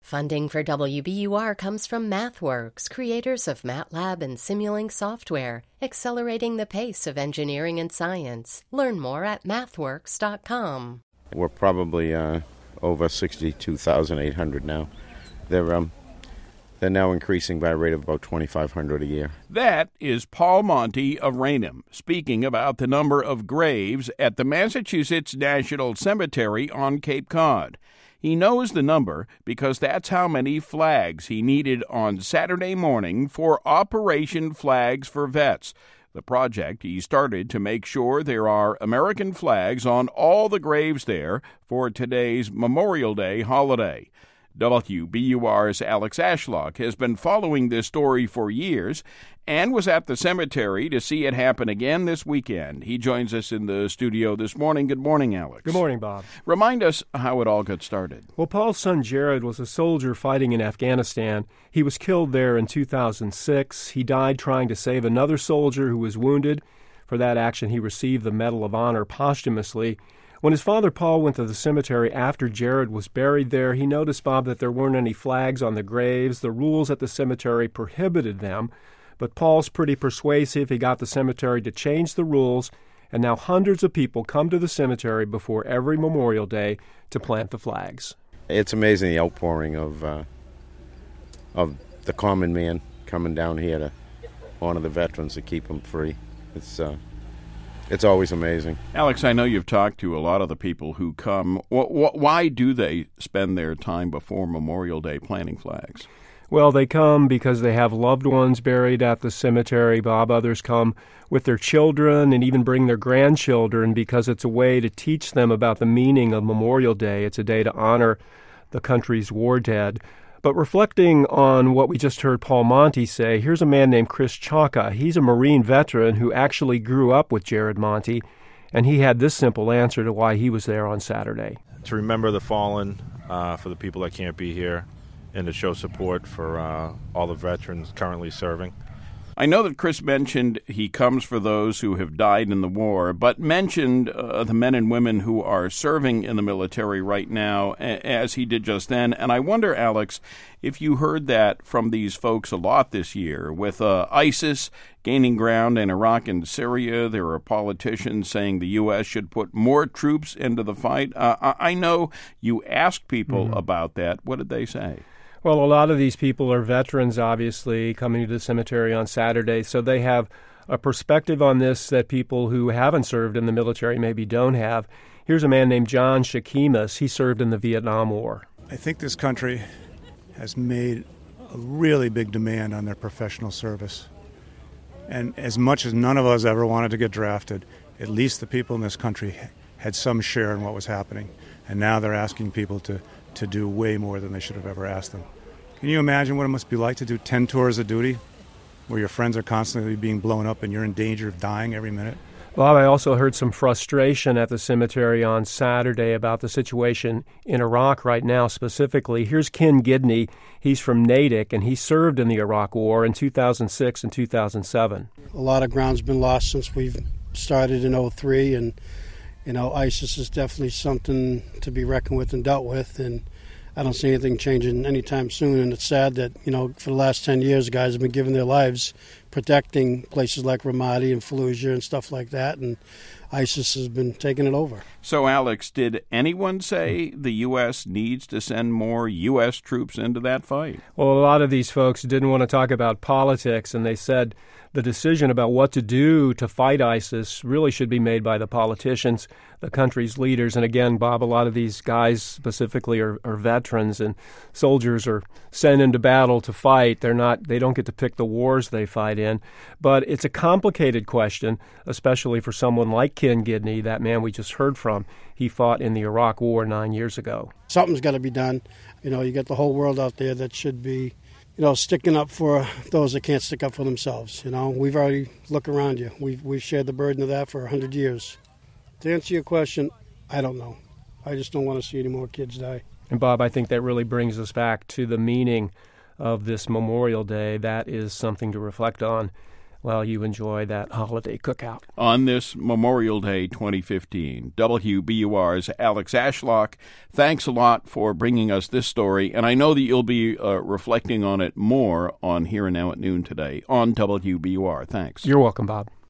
Funding for WBUR comes from MathWorks, creators of MATLAB and Simulink software, accelerating the pace of engineering and science. Learn more at mathworks.com. We're probably over 62,800 now. They're now increasing by a rate of about 2,500 a year. That is Paul Monty of Raynham speaking about the number of graves at the Massachusetts National Cemetery on Cape Cod. He knows the number because that's how many flags he needed on Saturday morning for Operation Flags for Vets, the project he started to make sure there are American flags on all the graves there for today's Memorial Day holiday. WBUR's Alex Ashlock has been following this story for years and was at the cemetery to see it happen again this weekend. He joins us in the studio this morning. Good morning, Alex. Good morning, Bob. Remind us how it all got started. Well, Paul's son Jared was a soldier fighting in Afghanistan. He was killed there in 2006. He died trying to save another soldier who was wounded. For that action, he received the Medal of Honor posthumously. When his father, Paul, went to the cemetery after Jared was buried there, he noticed, Bob, that there weren't any flags on the graves. The rules at the cemetery prohibited them. But Paul's pretty persuasive. He got the cemetery to change the rules, and now hundreds of people come to the cemetery before every Memorial Day to plant the flags. It's amazing the outpouring of the common man coming down here to honor the veterans, to keep them free. It's always amazing. Alex, I know you've talked to a lot of the people who come. Why do they spend their time before Memorial Day planting flags? Well, they come because they have loved ones buried at the cemetery, Bob. Others come with their children and even bring their grandchildren because it's a way to teach them about the meaning of Memorial Day. It's a day to honor the country's war dead. But reflecting on what we just heard Paul Monty say, here's a man named Chris Chaka. He's a Marine veteran who actually grew up with Jared Monty, and he had this simple answer to why he was there on Saturday. To remember the fallen, for the people that can't be here, and to show support for all the veterans currently serving. I know that Chris mentioned he comes for those who have died in the war, but mentioned the men and women who are serving in the military right now, as he did just then. And I wonder, Alex, if you heard that from these folks a lot this year. With ISIS gaining ground in Iraq and Syria, there are politicians saying the U.S. should put more troops into the fight. I know you asked people about that. What did they say? Well, a lot of these people are veterans, obviously, coming to the cemetery on Saturday, so they have a perspective on this that people who haven't served in the military maybe don't have. Here's a man named John Shakimas. He served in the Vietnam War. I think this country has made a really big demand on their professional service. And as much as none of us ever wanted to get drafted, at least the people in this country had some share in what was happening. And now they're asking people to do way more than they should have ever asked them. Can you imagine what it must be like to do 10 tours of duty where your friends are constantly being blown up and you're in danger of dying every minute? Bob, I also heard some frustration at the cemetery on Saturday about the situation in Iraq right now specifically. Here's Ken Gidney. He's from Natick, and he served in the Iraq War in 2006 and 2007. A lot of ground's been lost since we've started in 2003, and ISIS is definitely something to be reckoned with and dealt with, and I don't see anything changing anytime soon. And it's sad that, for the last 10 years, guys have been giving their lives protecting places like Ramadi and Fallujah and stuff like that, and ISIS has been taking it over. So, Alex, did anyone say the U.S. needs to send more U.S. troops into that fight? Well, a lot of these folks didn't want to talk about politics, and they said the decision about what to do to fight ISIS really should be made by the politicians, the country's leaders. And again, Bob, a lot of these guys specifically are veterans, and soldiers are sent into battle to fight. They don't get to pick the wars they fight in. But it's a complicated question, especially for someone like Ken Gidney, that man we just heard from. He fought in the Iraq War 9 years ago. Something's got to be done. You got the whole world out there that should be sticking up for those that can't stick up for themselves. We've already looked around you. We've shared the burden of that for 100 years. To answer your question, I don't know. I just don't want to see any more kids die. And Bob, I think that really brings us back to the meaning of this Memorial Day. That is something to reflect on. while you enjoy that holiday cookout. On this Memorial Day 2015, WBUR's Alex Ashlock, thanks a lot for bringing us this story, and I know that you'll be reflecting on it more on Here and Now at Noon today on WBUR. Thanks. You're welcome, Bob.